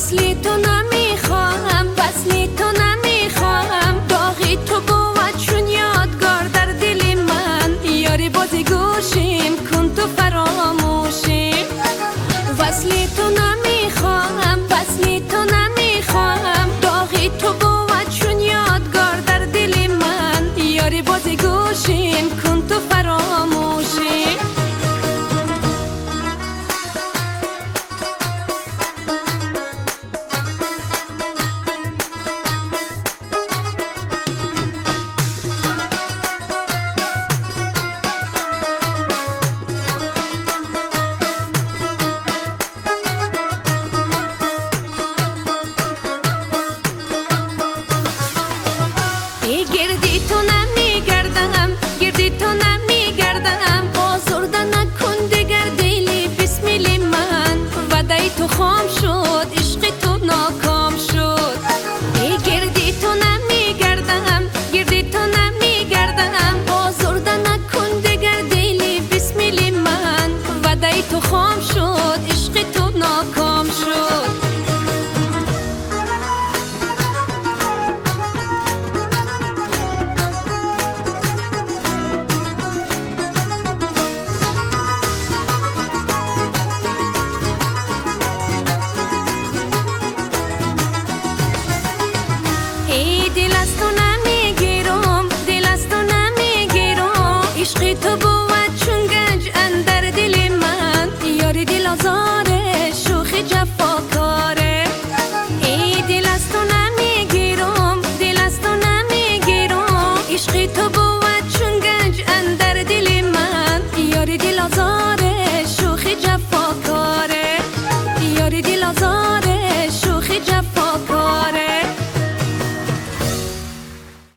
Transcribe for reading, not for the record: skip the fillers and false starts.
وصلی تو نمیخوام، وصلی تو نمیخوام، باقی تو بود چون یادگار در دل من. یاری بازی گوشیم کن تو فراموشیم. وصلی تو نمیخوام، وصلی تو نمیخوام، باقی تو بود چون یادگار در دل من. یاری بازی گوشیم کن تو فراموشیم. گردی تو